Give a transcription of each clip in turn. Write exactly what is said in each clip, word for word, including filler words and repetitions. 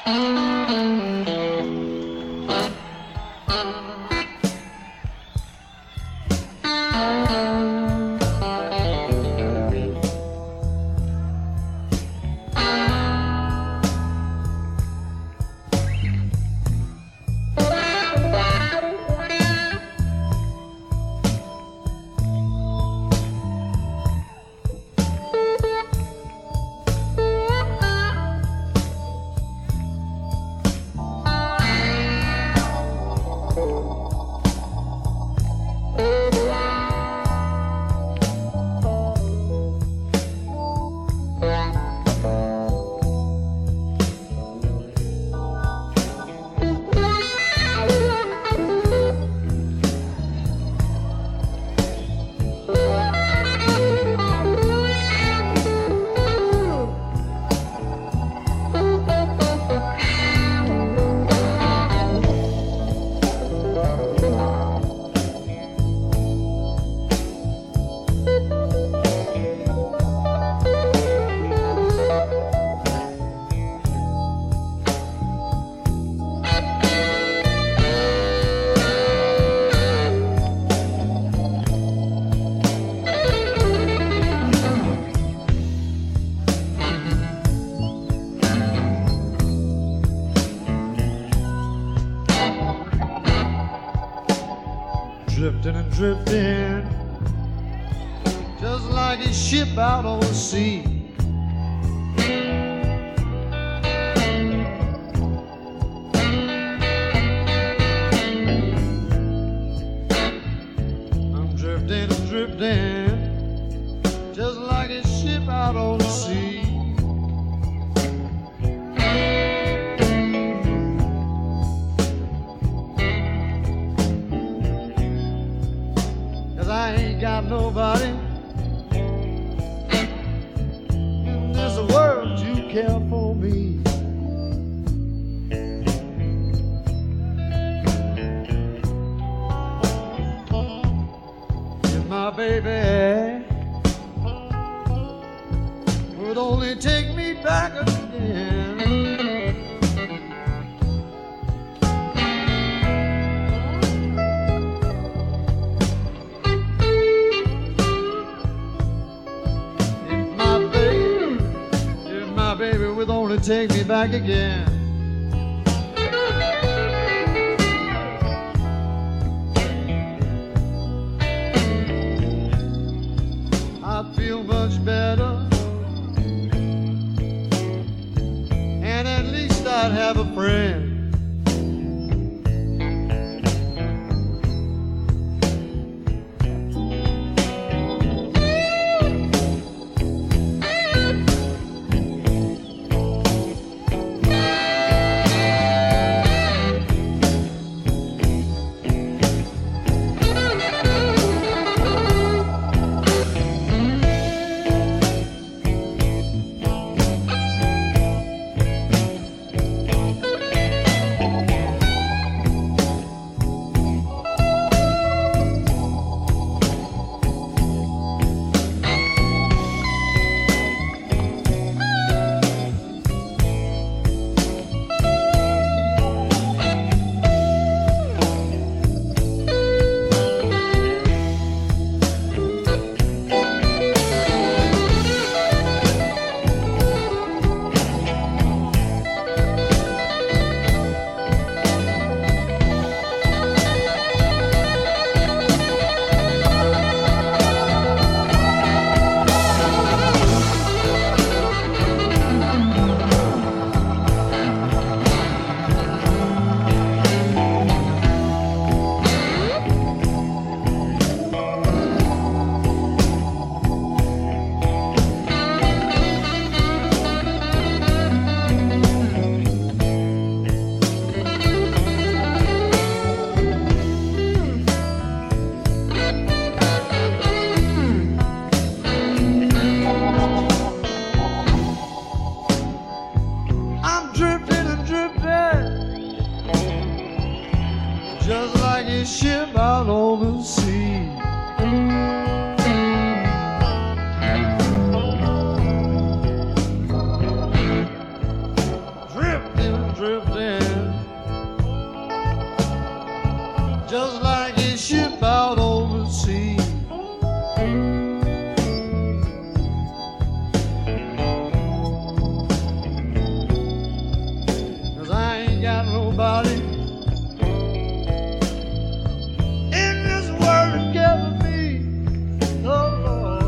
Drifting and drifting, just like a ship out on the sea. I'm drifting and drifting, just like a ship out on the sea. I ain't got nobody in this world to care for me. If my baby would only take me back again. Baby would only take me back again. I'd feel much better, and at least I'd have a friend. drifting, just like a ship out over the sea. Cause I ain't got nobody in this world to care for me. Oh Lord.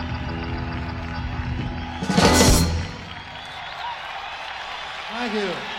Thank you.